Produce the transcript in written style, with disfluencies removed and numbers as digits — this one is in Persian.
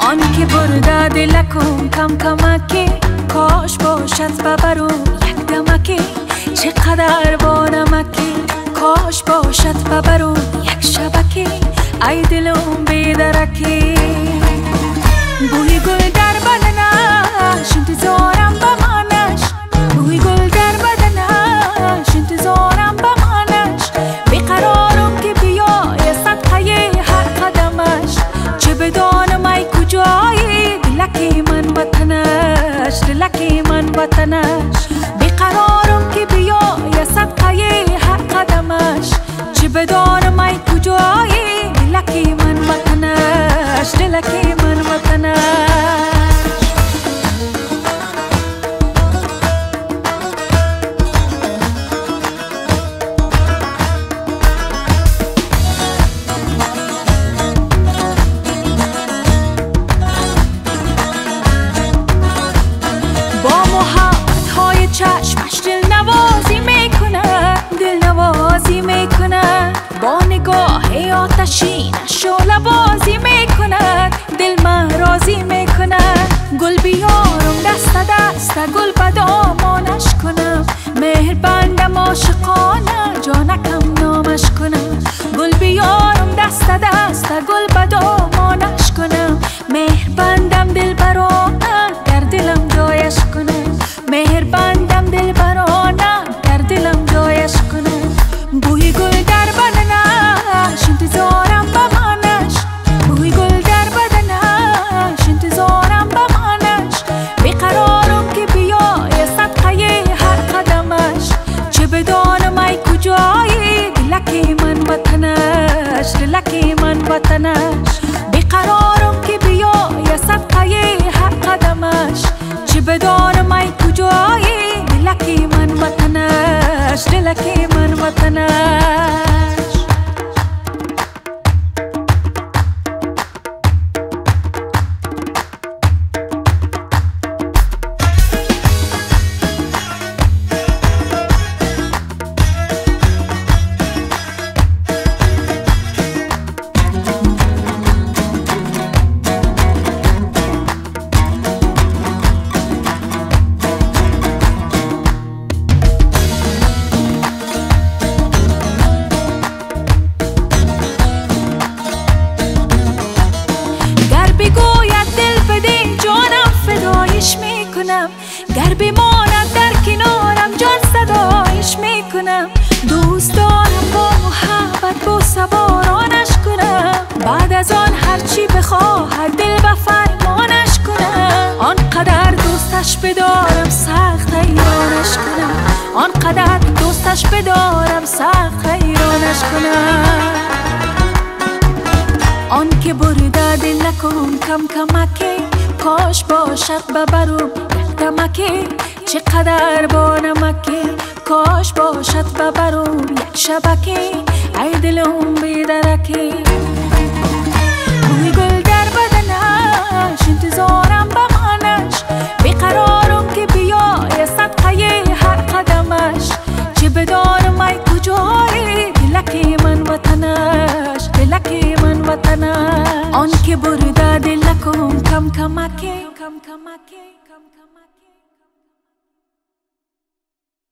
آن که برده دلکم کم کمکی کاش باشد ببرو یک دمکی چقدر با نمکی کاش باشد ببرو یک شبکی ای دلم بیدرکی بوی گل در بدنش انتظارم بمانش بوی گل در بدنش انتظارم بمانش بیقرارم که بیای صدقه هر قدمش چه بدانم ای کجایی دلکی من وطنش دلکی من وطنش بیقرارم که بیای صدقه هر قدمش چه بدانم ای کجایی دلکی من وطنش دلکی من وطنش با محبت های چشمش دل نوازی میکنه دل نوازی میکنه با نگاه آتشینش شعله بازی میکند دل من راضی میکند گل بیارم دست دست گل به دامانش کنم مهر بندم عاشقانه جانکم نامش کنم گل بیارم دست دست گل به دامانش کنم مهر بندم دل برانه در دلم جایش کنم مهر بندم دل برانه در دلم جایش کنم بوی گل در بدنش انتظارم بمانش بوی گل در بدنش انتظارم بمانش بیقرارم که بیای صدقه هر قدمش چه بدانم ای کجایی دلکی من وطنش دلکی من وطنش بیقرارم که بیای صدقه هر قدمش چه بدانم ای کجایی دلکی من وطنش دلکی من وطنش گر بماند در کنارم جان صدایش میکنم دوست دارم با محبت با سوارانش کنم بعد از آن هرچی بخواهد دل به فرمانش کنم آنقدر دوستش بدارم سخت حیرانش کنم آنقدر دوستش بدارم سخت حیرانش کنم آن که برده دلکم کم کمکی کاش باشد ببرم دمکی چقدر با نمکی کاش باشد ببرم یک شبکی ای دلم بیدرکی بوی گل در بدنش انتظارم بمانش بیقرارم که بیای صدقه هر قدمش چه بدانم ای کجایی دلکی من وطنش دلکی من وطنش آن که برده دلکم کم کمکی